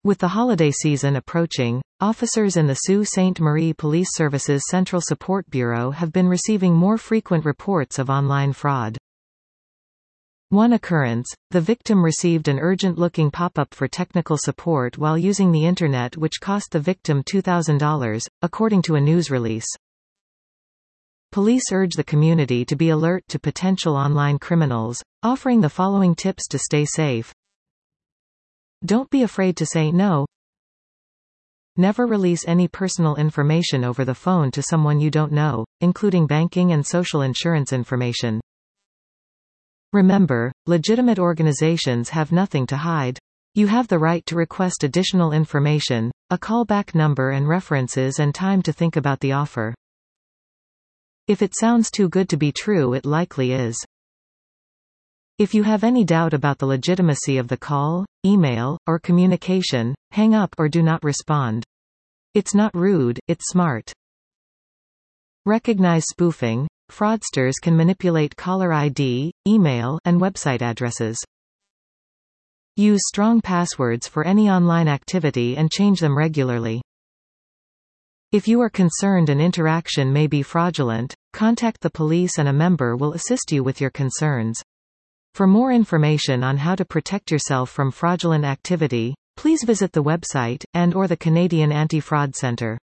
With the holiday season approaching, officers in the Sault Ste. Marie Police Services Central Support Bureau have been receiving more frequent reports of online fraud. One occurrence, the victim received an urgent-looking pop-up for technical support while using the Internet, which cost the victim $2,000, according to a news release. Police urge the community to be alert to potential online criminals, offering the following tips to stay safe. Don't be afraid to say no. Never release any personal information over the phone to someone you don't know, including banking and social insurance information. Remember, legitimate organizations have nothing to hide. You have the right to request additional information, a callback number and references and time to think about the offer. If it sounds too good to be true, it likely is. If you have any doubt about the legitimacy of the call, email, or communication, hang up or do not respond. It's not rude, it's smart. Recognize spoofing. Fraudsters can manipulate caller ID, email, and website addresses. Use strong passwords for any online activity and change them regularly. If you are concerned an interaction may be fraudulent, contact the police and a member will assist you with your concerns. For more information on how to protect yourself from fraudulent activity, please visit the website and/or the Canadian Anti-Fraud Centre.